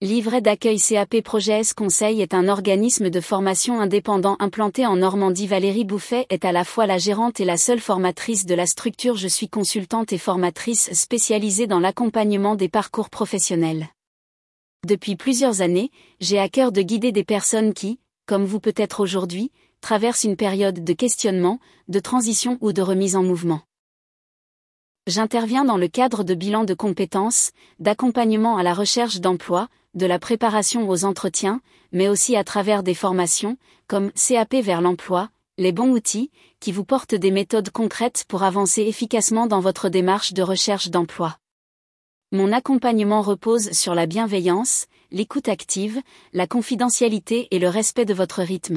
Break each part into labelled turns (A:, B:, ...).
A: Livret d'accueil CAP Projet S Conseil est un organisme de formation indépendant implanté en Normandie. Valérie Bouffet est à la fois la gérante et la seule formatrice de la structure. Je suis consultante et formatrice spécialisée dans l'accompagnement des parcours professionnels. Depuis plusieurs années, j'ai à cœur de guider des personnes qui, comme vous peut-être aujourd'hui, traversent une période de questionnement, de transition ou de remise en mouvement. J'interviens dans le cadre de bilans de compétences, d'accompagnement à la recherche d'emploi, de la préparation aux entretiens, mais aussi à travers des formations, comme CAP vers l'emploi, les bons outils, qui vous portent des méthodes concrètes pour avancer efficacement dans votre démarche de recherche d'emploi. Mon accompagnement repose sur la bienveillance, l'écoute active, la confidentialité et le respect de votre rythme.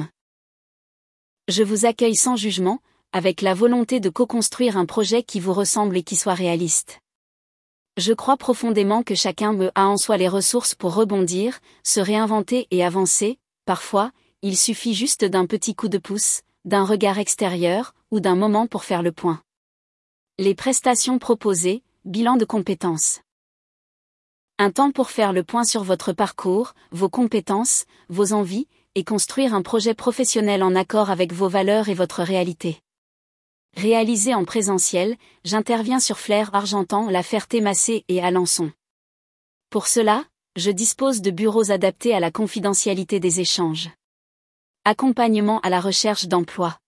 A: Je vous accueille sans jugement, avec la volonté de co-construire un projet qui vous ressemble et qui soit réaliste. Je crois profondément que chacun a en soi les ressources pour rebondir, se réinventer et avancer. Parfois, il suffit juste d'un petit coup de pouce, d'un regard extérieur, ou d'un moment pour faire le point. Les prestations proposées, bilan de compétences. Un temps pour faire le point sur votre parcours, vos compétences, vos envies, et construire un projet professionnel en accord avec vos valeurs et votre réalité. Réalisé en présentiel, j'interviens sur Flers, Argentan, La Ferté-Macé et Alençon. Pour cela, je dispose de bureaux adaptés à la confidentialité des échanges. Accompagnement à la recherche d'emploi.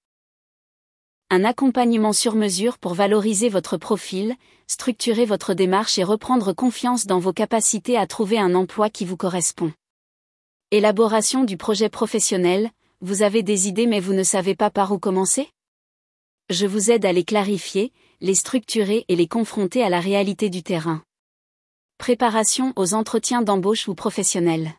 A: Un accompagnement sur mesure pour valoriser votre profil, structurer votre démarche et reprendre confiance dans vos capacités à trouver un emploi qui vous correspond. Élaboration du projet professionnel, vous avez des idées mais vous ne savez pas par où commencer ? Je vous aide à les clarifier, les structurer et les confronter à la réalité du terrain. Préparation aux entretiens d'embauche ou professionnels.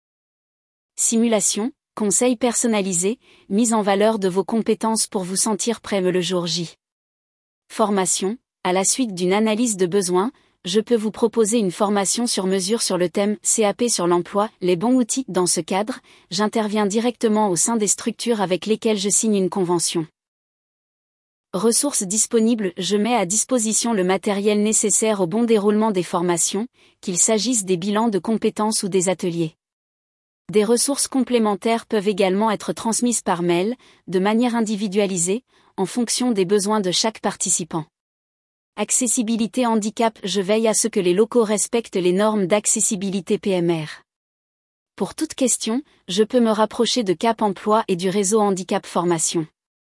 A: Simulation, conseils personnalisés, mise en valeur de vos compétences pour vous sentir prêt le jour J. Formation, à la suite d'une analyse de besoins, je peux vous proposer une formation sur mesure sur le thème CAP sur l'emploi, les bons outils. Dans ce cadre, j'interviens directement au sein des structures avec lesquelles je signe une convention. Ressources disponibles, je mets à disposition le matériel nécessaire au bon déroulement des formations, qu'il s'agisse des bilans de compétences ou des ateliers. Des ressources complémentaires peuvent également être transmises par mail, de manière individualisée, en fonction des besoins de chaque participant. Accessibilité handicap, je veille à ce que les locaux respectent les normes d'accessibilité PMR. Pour toute question, je peux me rapprocher de Cap Emploi et du réseau Handicap Formation.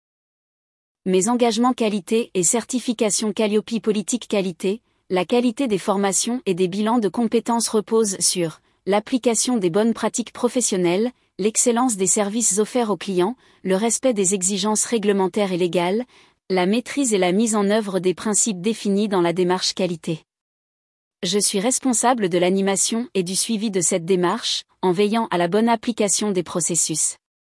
A: Mes engagements qualité et certification Calliope politique qualité, la qualité des formations et des bilans de compétences repose sur l'application des bonnes pratiques professionnelles, l'excellence des services offerts aux clients, le respect des exigences réglementaires et légales, la maîtrise et la mise en œuvre des principes définis dans la démarche qualité. Je suis responsable de l'animation et du suivi de cette démarche, en veillant à la bonne application des processus.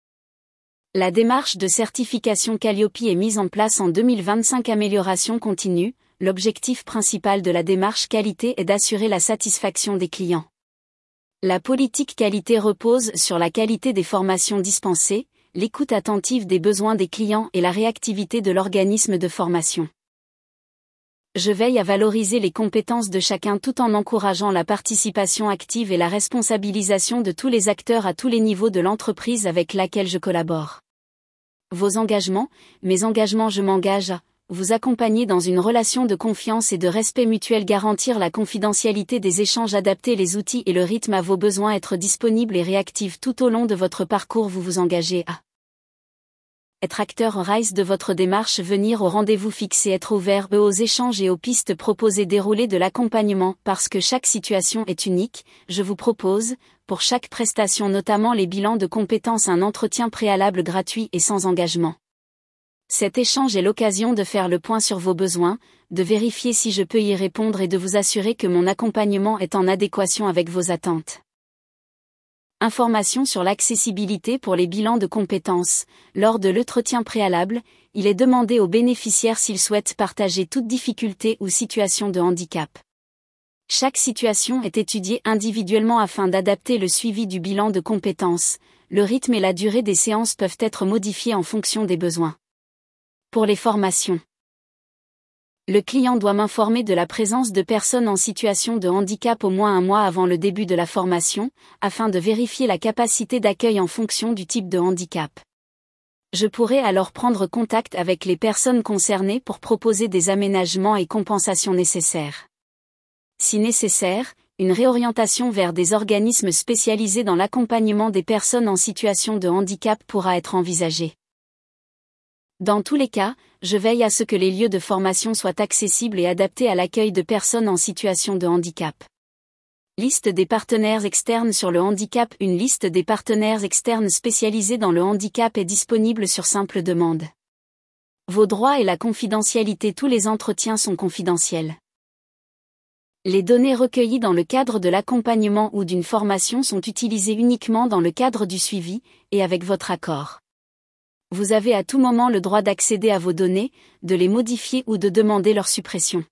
A: La démarche de certification Calliope est mise en place en 2025. Amélioration continue, l'objectif principal de la démarche qualité est d'assurer la satisfaction des clients. La politique qualité repose sur la qualité des formations dispensées, l'écoute attentive des besoins des clients et la réactivité de l'organisme de formation. Je veille à valoriser les compétences de chacun tout en encourageant la participation active et la responsabilisation de tous les acteurs à tous les niveaux de l'entreprise avec laquelle je collabore. Vos engagements, mes engagements, je m'engage à vous accompagner dans une relation de confiance et de respect mutuel, garantir la confidentialité des échanges, adapter les outils et le rythme à vos besoins, être disponible et réactif tout au long de votre parcours. Vous vous engagez à être acteur en RISE de votre démarche, venir au rendez-vous fixé, être ouvert aux échanges et aux pistes proposées, dérouler de l'accompagnement. Parce que chaque situation est unique, je vous propose, pour chaque prestation, notamment les bilans de compétences, un entretien préalable gratuit et sans engagement. Cet échange est l'occasion de faire le point sur vos besoins, de vérifier si je peux y répondre et de vous assurer que mon accompagnement est en adéquation avec vos attentes. Information sur l'accessibilité pour les bilans de compétences. Lors de l'entretien préalable, il est demandé aux bénéficiaires s'ils souhaitent partager toute difficulté ou situation de handicap. Chaque situation est étudiée individuellement afin d'adapter le suivi du bilan de compétences. Le rythme et la durée des séances peuvent être modifiés en fonction des besoins. Pour les formations. Le client doit m'informer de la présence de personnes en situation de handicap au moins un mois avant le début de la formation, afin de vérifier la capacité d'accueil en fonction du type de handicap. Je pourrai alors prendre contact avec les personnes concernées pour proposer des aménagements et compensations nécessaires. Si nécessaire, une réorientation vers des organismes spécialisés dans l'accompagnement des personnes en situation de handicap pourra être envisagée. Dans tous les cas, je veille à ce que les lieux de formation soient accessibles et adaptés à l'accueil de personnes en situation de handicap. Liste des partenaires externes sur le handicap. Une liste des partenaires externes spécialisés dans le handicap est disponible sur simple demande. Vos droits et la confidentialité. Tous les entretiens sont confidentiels. Les données recueillies dans le cadre de l'accompagnement ou d'une formation sont utilisées uniquement dans le cadre du suivi, et avec votre accord. Vous avez à tout moment le droit d'accéder à vos données, de les modifier ou de demander leur suppression.